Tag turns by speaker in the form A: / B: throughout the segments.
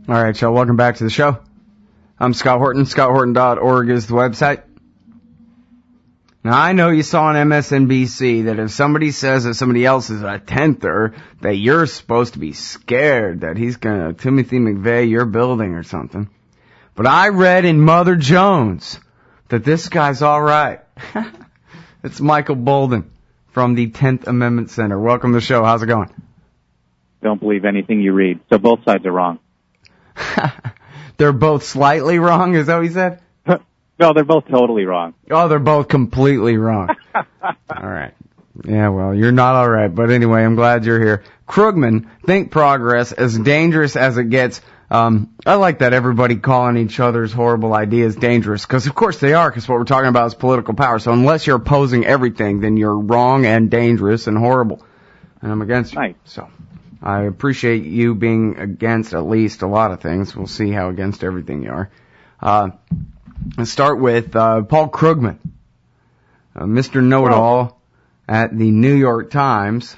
A: All right, y'all, welcome back to the show. I'm Scott Horton. ScottHorton.org is the website. Now, I know you saw on MSNBC that if somebody says that somebody else is a tenther, that you're supposed to be scared that he's going to Timothy McVeigh your building or something. But I read in Mother Jones that this guy's all right. It's Michael Bolden from the 10th Amendment Center. Welcome to the show. How's it going?
B: Don't believe anything you read. So both sides are wrong.
A: They're both slightly wrong, is that what you said?
B: No, they're both totally wrong.
A: Oh, they're both completely wrong. All right. Yeah, well, you're not all right. But anyway, I'm glad you're here. Krugman, think progress, as dangerous as it gets. I like that everybody calling each other's horrible ideas dangerous, because of course they are, because what we're talking about is political power. So unless you're opposing everything, then you're wrong and dangerous and horrible. And I'm against you.
B: Right.
A: So I appreciate you being against at least a lot of things. We'll see how against everything you are. Let's start with Paul Krugman, Mr. Know-It-All at the New York Times.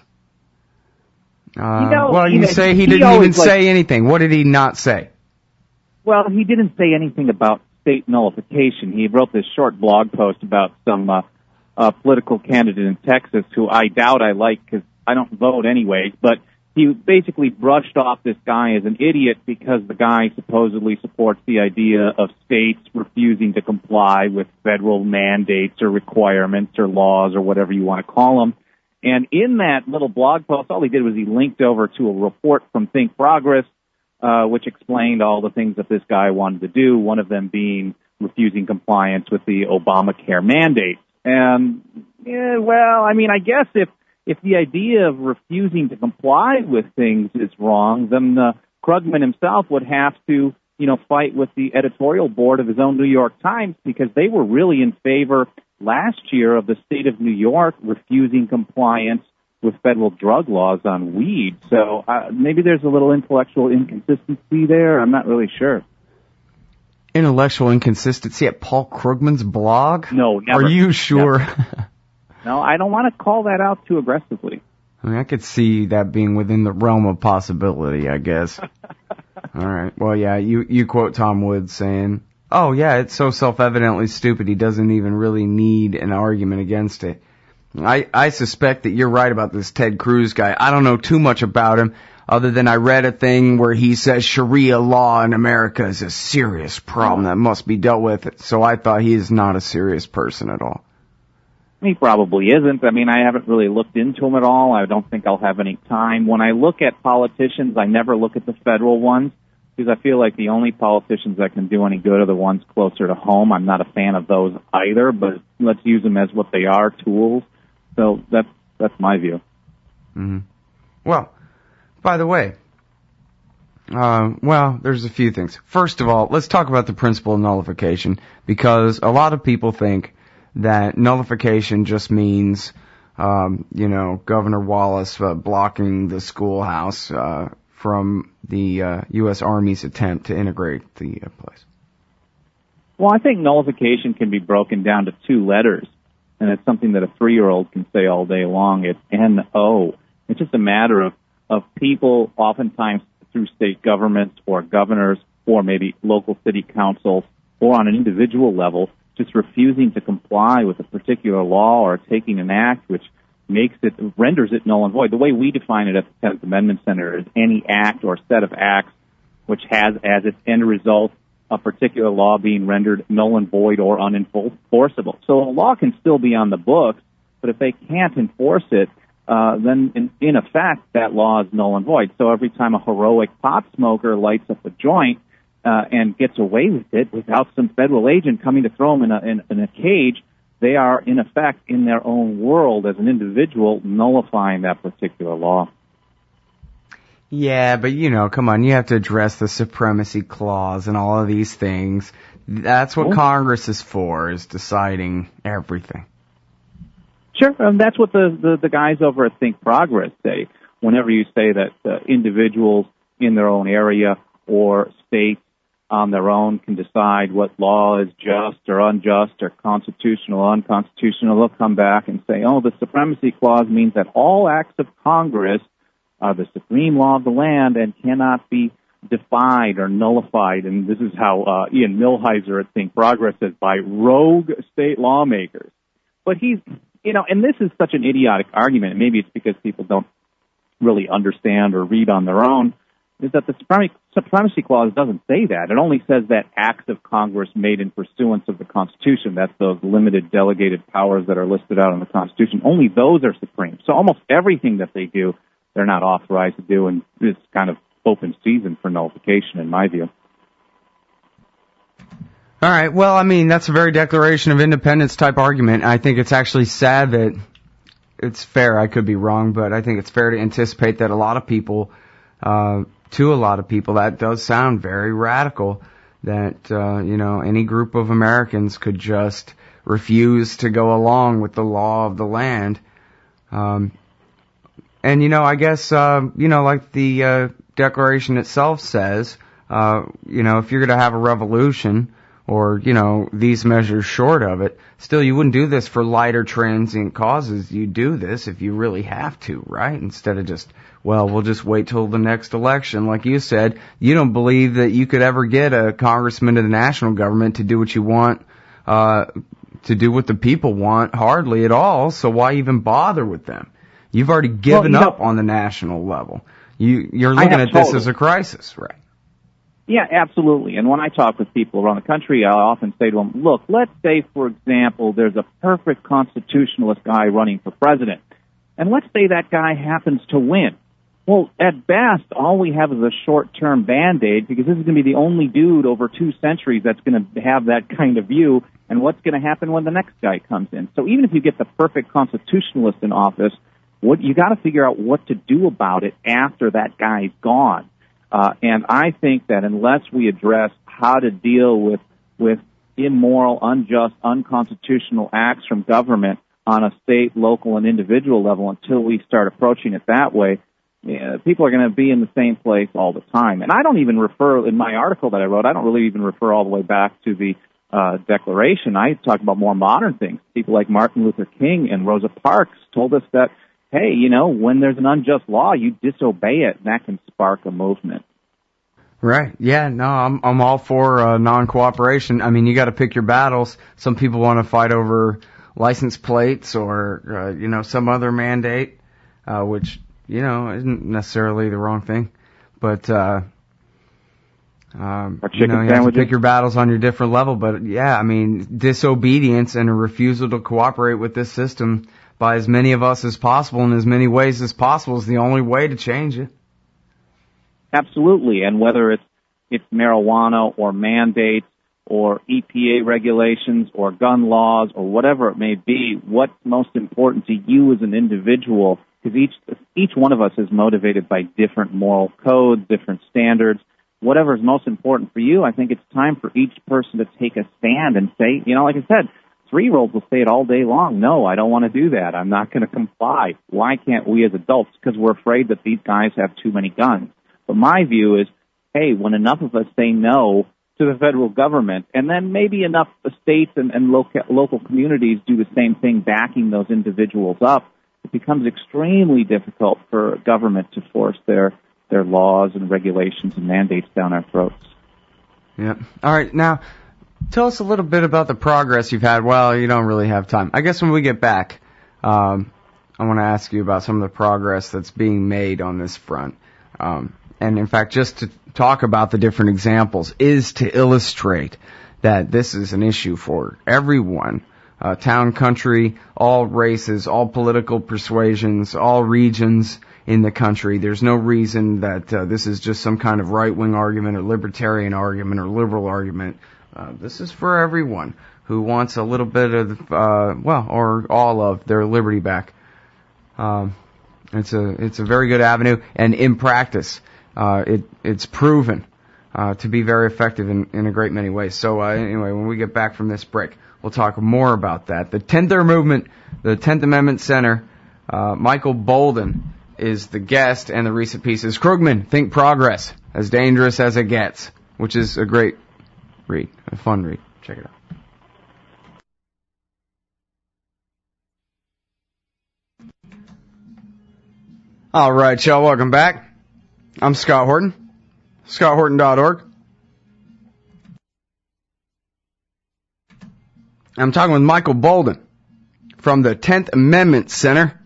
A: You say he didn't even say anything. What did he not say?
B: Well, he didn't say anything about state nullification. He wrote this short blog post about some political candidate in Texas who I doubt I like because I don't vote anyway, but he basically brushed off this guy as an idiot because the guy supposedly supports the idea of states refusing to comply with federal mandates or requirements or laws or whatever you want to call them. And in that little blog post, all he did was he linked over to a report from Think Progress, which explained all the things that this guy wanted to do, one of them being refusing compliance with the Obamacare mandate. And, I guess if the idea of refusing to comply with things is wrong, then Krugman himself would have to, fight with the editorial board of his own New York Times, because they were really in favor last year of the state of New York refusing compliance with federal drug laws on weed. So maybe there's a little intellectual inconsistency there. I'm not really sure.
A: Intellectual inconsistency at Paul Krugman's blog?
B: No, never.
A: Are you sure?
B: No, I don't want to call that out too aggressively.
A: I mean, I could see that being within the realm of possibility, I guess. All right. Well, yeah, you quote Tom Woods saying, "Oh, yeah, it's so self-evidently stupid he doesn't even really need an argument against it." I suspect that you're right about this Ted Cruz guy. I don't know too much about him, other than I read a thing where he says Sharia law in America is a serious problem that must be dealt with. So I thought he is not a serious person at all.
B: He probably isn't. I mean, I haven't really looked into him at all. I don't think I'll have any time. When I look at politicians, I never look at the federal ones, because I feel like the only politicians that can do any good are the ones closer to home. I'm not a fan of those either, but let's use them as what they are, tools. So that's my view.
A: Mm-hmm. Well, by the way, there's a few things. First of all, let's talk about the principle of nullification, because a lot of people think that nullification just means, Governor Wallace blocking the schoolhouse from the U.S. Army's attempt to integrate the place.
B: Well, I think nullification can be broken down to two letters, and it's something that a 3-year-old can say all day long. It's N-O. It's just a matter of people, oftentimes through state governments or governors or maybe local city councils or on an individual level, just refusing to comply with a particular law or taking an act which renders it null and void. The way we define it at the 10th Amendment Center is any act or set of acts which has as its end result a particular law being rendered null and void or unenforceable. So a law can still be on the books, but if they can't enforce it, then in effect that law is null and void. So every time a heroic pot smoker lights up a joint and gets away with it without some federal agent coming to throw them in a cage, they are, in effect, in their own world as an individual, nullifying that particular law.
A: Yeah, but, come on, you have to address the supremacy clause and all of these things. That's what Congress is for, is deciding everything.
B: Sure, and that's what the guys over at Think Progress say. Whenever you say that individuals in their own area or states on their own can decide what law is just or unjust or constitutional or unconstitutional, they'll come back and say, the supremacy clause means that all acts of Congress are the supreme law of the land and cannot be defied or nullified, and this is how Ian Millhiser at Think Progress says, by rogue state lawmakers. But he's, and this is such an idiotic argument, and maybe it's because people don't really understand or read on their own, is that the Supremacy Clause doesn't say that. It only says that acts of Congress made in pursuance of the Constitution, that's those limited delegated powers that are listed out in the Constitution, only those are supreme. So almost everything that they do, they're not authorized to do, and it's kind of open season for nullification, in my view.
A: All right. Well, I mean, that's a very Declaration of Independence type argument. I think it's actually sad that it's fair. I could be wrong, but I think it's fair to anticipate that a lot of people, that does sound very radical, that, any group of Americans could just refuse to go along with the law of the land. And, I guess, like the Declaration itself says, if you're going to have a revolution or, these measures short of it, still you wouldn't do this for lighter transient causes. You do this if you really have to, right? Instead of just, we'll just wait till the next election. Like you said, you don't believe that you could ever get a congressman to the national government to do what you want, to do what the people want, hardly at all. So why even bother with them? You've already given up on the national level. You're looking at this as a crisis, right?
B: Yeah, absolutely. And when I talk with people around the country, I often say to them, look, let's say, for example, there's a perfect constitutionalist guy running for president. And let's say that guy happens to win. Well, at best, all we have is a short-term Band-Aid, because this is going to be the only dude over 2 centuries that's going to have that kind of view. And what's going to happen when the next guy comes in? So even if you get the perfect constitutionalist in office, you got to figure out what to do about it after that guy's gone. And I think that unless we address how to deal with immoral, unjust, unconstitutional acts from government on a state, local, and individual level, until we start approaching it that way, people are going to be in the same place all the time. And I don't even refer, in my article that I wrote, I don't really even refer all the way back to the Declaration. I talk about more modern things. People like Martin Luther King and Rosa Parks told us that, hey, when there's an unjust law, you disobey it, and that can spark a movement.
A: Right. Yeah, no, I'm all for non-cooperation. I mean, you got to pick your battles. Some people want to fight over license plates or, some other mandate, which, isn't necessarily the wrong thing. But, you have to pick your battles on your different level. But, yeah, I mean, disobedience and a refusal to cooperate with this system by as many of us as possible in as many ways as possible is the only way to change it.
B: Absolutely. And whether it's marijuana or mandates or EPA regulations or gun laws or whatever it may be, what's most important to you as an individual, because each one of us is motivated by different moral codes, different standards. Whatever is most important for you, I think it's time for each person to take a stand and say, like I said, 3-year-olds will say it all day long. No, I don't want to do that. I'm not going to comply. Why can't we as adults? Because we're afraid that these guys have too many guns. But my view is, hey, when enough of us say no to the federal government, and then maybe enough states and local communities do the same thing, backing those individuals up, it becomes extremely difficult for government to force their laws and regulations and mandates down our throats.
A: Yeah. All right. Now, tell us a little bit about the progress you've had. Well, you don't really have time. I guess when we get back, I want to ask you about some of the progress that's being made on this front. And in fact, just to talk about the different examples is to illustrate that this is an issue for everyone, town, country, all races, all political persuasions, all regions in the country. There's no reason that this is just some kind of right-wing argument or libertarian argument or liberal argument. This is for everyone who wants a little bit of, or all of their liberty back. It's a very good avenue, and in practice, it's proven to be very effective in a great many ways. So anyway, when we get back from this break, we'll talk more about that. The 10th Movement, the 10th Amendment Center, Michael Boldin is the guest, and the recent piece is Krugman, Think Progress, as dangerous as it gets, which is a great read, a fun read. Check it out. All right, y'all, welcome back. I'm Scott Horton. ScottHorton.org. I'm talking with Michael Boldin from the 10th Amendment Center.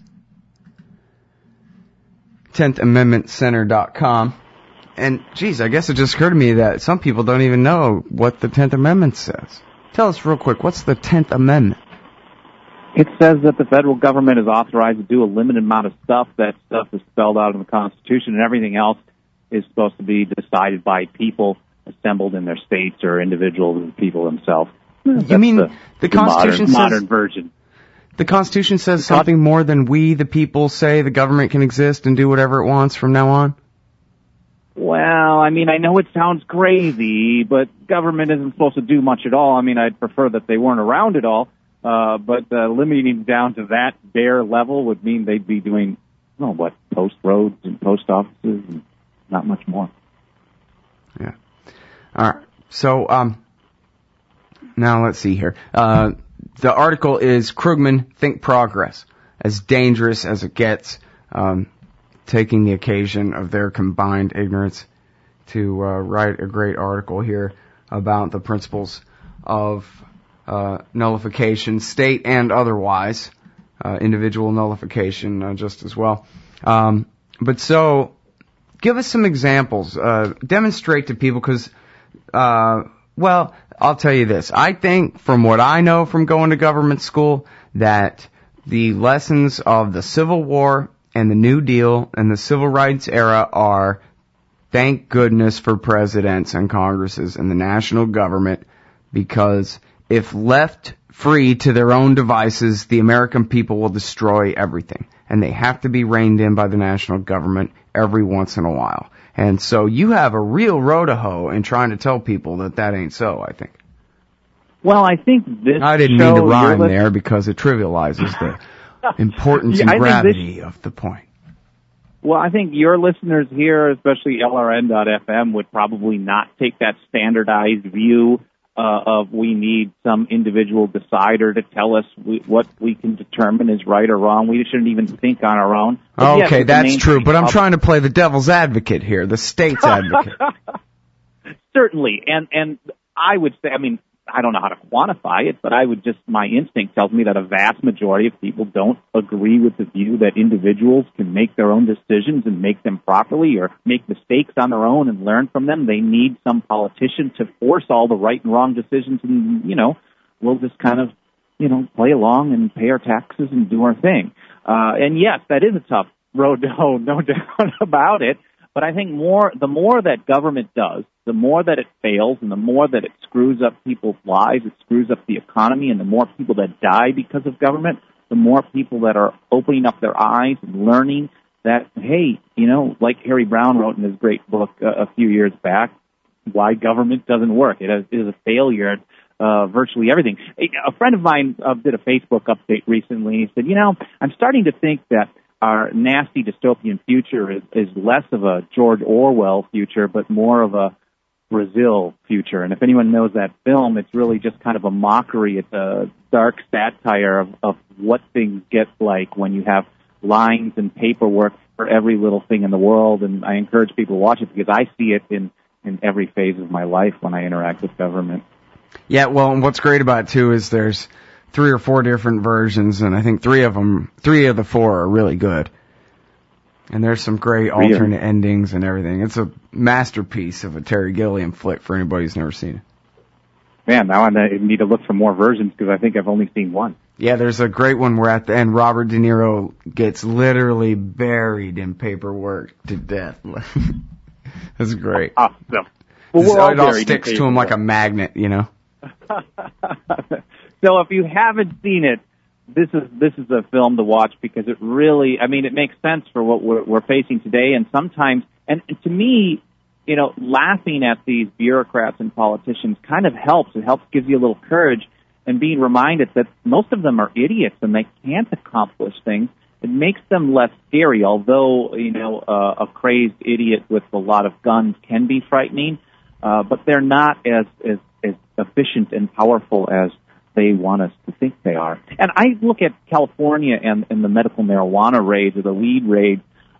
A: 10thamendmentcenter.com. And, geez, I guess it just occurred to me that some people don't even know what the 10th Amendment says. Tell us real quick, what's the 10th Amendment?
B: It says that the federal government is authorized to do a limited amount of stuff. That stuff is spelled out in the Constitution, and everything else is supposed to be decided by people assembled in their states or individual people themselves.
A: You mean the Constitution says...
B: modern version.
A: The Constitution says something more than we, the people, say the government can exist and do whatever it wants from now on?
B: Well, I mean, I know it sounds crazy, but government isn't supposed to do much at all. I mean, I'd prefer that they weren't around at all, but limiting down to that bare level would mean they'd be doing, post roads and post offices and not much more.
A: Yeah. All right. So, now let's see here. The article is Krugman, Think Progress, as dangerous as it gets, taking the occasion of their combined ignorance to write a great article here about the principles of nullification, state and otherwise, individual nullification just as well. But so, give us some examples. Demonstrate to people, because, I'll tell you this. I think, from what I know from going to government school, that the lessons of the Civil War and the New Deal and the Civil Rights era are, thank goodness for presidents and Congresses and the national government, because if left free to their own devices, the American people will destroy everything. And they have to be reined in by the national government every once in a while. And so you have a real row to hoe in trying to tell people that that ain't so, I think.
B: Well, I think this
A: I didn't mean to rhyme there because it trivializes the importance and gravity of the point.
B: Well, I think your listeners here, especially LRN.FM, would probably not take that standardized view of we need some individual decider to tell us what we can determine is right or wrong. We shouldn't even think on our own.
A: Okay, that's true, but I'm trying to play the devil's advocate here, the state's advocate.
B: Certainly, and I would say, I mean, I don't know how to quantify it, but my instinct tells me that a vast majority of people don't agree with the view that individuals can make their own decisions and make them properly, or make mistakes on their own and learn from them. They need some politician to force all the right and wrong decisions, and, we'll just kind of, play along and pay our taxes and do our thing. And yes, that is a tough road to hoe, no doubt about it. But I think the more that government does, the more that it fails, and the more that it screws up people's lives, it screws up the economy, and the more people that die because of government, the more people that are opening up their eyes and learning that, hey, like Harry Brown wrote in his great book a few years back, Why Government Doesn't Work. It is a failure at virtually everything. A friend of mine did a Facebook update recently. He said, I'm starting to think that our nasty dystopian future is less of a George Orwell future, but more of a Brazil future. And if anyone knows that film, it's really just kind of a mockery. It's a dark satire of what things get like when you have lines and paperwork for every little thing in the world. And I encourage people to watch it because I see it in every phase of my life when I interact with government.
A: Yeah, well, and what's great about it, too, is there's 3 or 4 different versions, and I think 3 of the 4 are really good. And there's some great alternate endings and everything. It's a masterpiece of a Terry Gilliam flick for anybody who's never seen it.
B: Man, now I need to look for more versions because I think I've only seen one.
A: Yeah, there's a great one where at the end Robert De Niro gets literally buried in paperwork to death. That's great.
B: Awesome. Well,
A: it all sticks to him like a magnet,
B: So if you haven't seen it, this is a film to watch because it really, it makes sense for what we're facing today. And sometimes, and to me, laughing at these bureaucrats and politicians kind of helps. It helps, gives you a little courage, and being reminded that most of them are idiots and they can't accomplish things. It makes them less scary, although, a crazed idiot with a lot of guns can be frightening, but they're not as efficient and powerful as they want us to think they are. And I look at California and the medical marijuana raids or the weed raids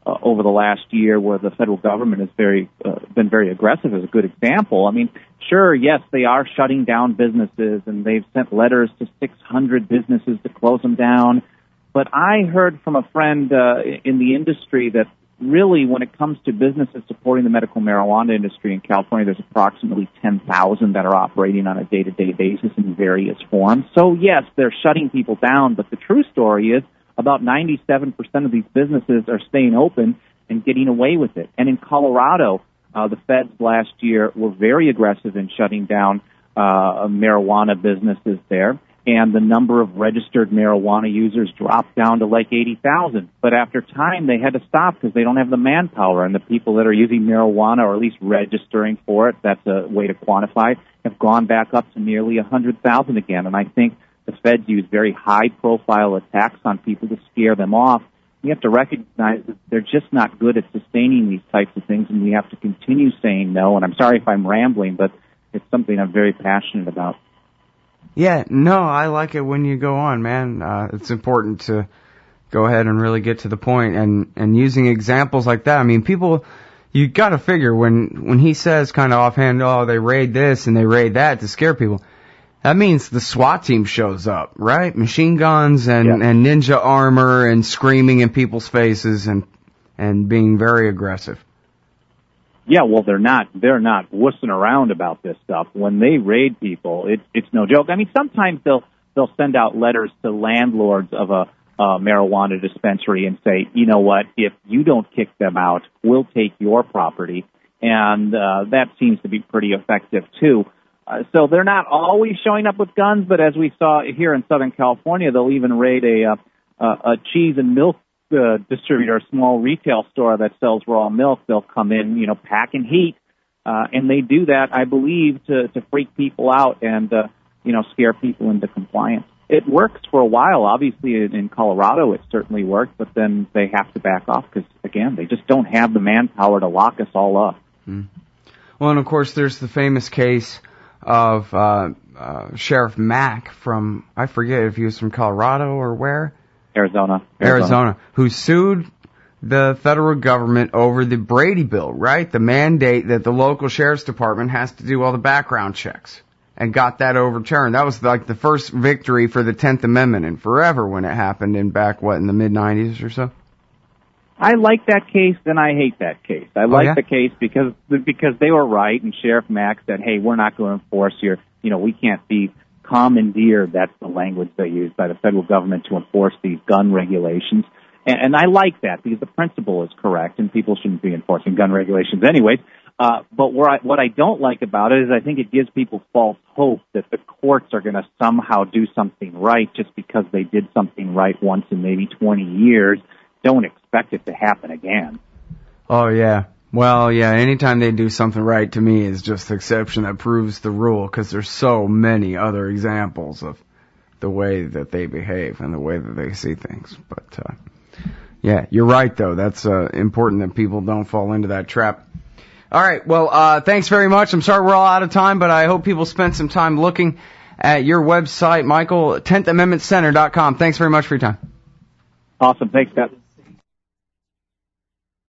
B: over the last year where the federal government has been very aggressive is a good example. I mean, sure, yes, they are shutting down businesses, and they've sent letters to 600 businesses to close them down. But I heard from a friend in the industry that really, when it comes to businesses supporting the medical marijuana industry in California, there's approximately 10,000 that are operating on a day-to-day basis in various forms. So, yes, they're shutting people down, but the true story is about 97% of these businesses are staying open and getting away with it. And in Colorado, the feds last year were very aggressive in shutting down marijuana businesses there, and the number of registered marijuana users dropped down to like 80,000. But after time, they had to stop because they don't have the manpower, and the people that are using marijuana, or at least registering for it, that's a way to quantify it, have gone back up to nearly 100,000 again. And I think the feds use very high-profile attacks on people to scare them off. We have to recognize that they're just not good at sustaining these types of things, and we have to continue saying no. And I'm sorry if I'm rambling, but it's something I'm very passionate about.
A: Yeah, no, I like it when you go on, man. It's important to go ahead and really get to the point, and using examples like that. I mean, people, you got to figure when he says kind of offhand, oh, they raid this and they raid that to scare people. That means the SWAT team shows up, right? Machine guns and ninja armor and screaming in people's faces and being very aggressive.
B: Yeah, well, they're not wussing around about this stuff. When they raid people, it's no joke. I mean, sometimes they'll send out letters to landlords of a marijuana dispensary and say, you know what, if you don't kick them out, we'll take your property. And that seems to be pretty effective, too. So they're not always showing up with guns, but as we saw here in Southern California, they'll even raid a cheese and milk distributor, a small retail store that sells raw milk. They'll come in, packing heat, and they do that, I believe, to freak people out and, scare people into compliance. It works for a while. Obviously, in Colorado, it certainly worked, but then they have to back off because, again, they just don't have the manpower to lock us all up.
A: Mm. Well, and of course, there's the famous case of Sheriff Mack from, I forget if he was from Colorado or where? Arizona, who sued the federal government over the Brady Bill, right? The mandate that the local sheriff's department has to do all the background checks, and got that overturned. That was like the first victory for the 10th Amendment in forever when it happened in the mid-90s or so.
B: I like that case, and I hate that case. I like the case because they were right, and Sheriff Mack said, hey, we're not going to enforce we can't be commandeered, that's the language they use, by the federal government to enforce these gun regulations. And I like that because the principle is correct, and people shouldn't be enforcing gun regulations anyways. But what I don't like about it is I think it gives people false hope that the courts are going to somehow do something right just because they did something right once in maybe 20 years. Don't expect it to happen again. Oh, yeah.
A: Well, yeah, anytime they do something right, to me, is just the exception that proves the rule, because there's so many other examples of the way that they behave and the way that they see things. But, yeah, you're right, though. That's important that people don't fall into that trap. All right, well, thanks very much. I'm sorry we're all out of time, but I hope people spent some time looking at your website, Michael, 10thamendmentcenter.com. Thanks very much for your time.
B: Awesome. Thanks, Scott.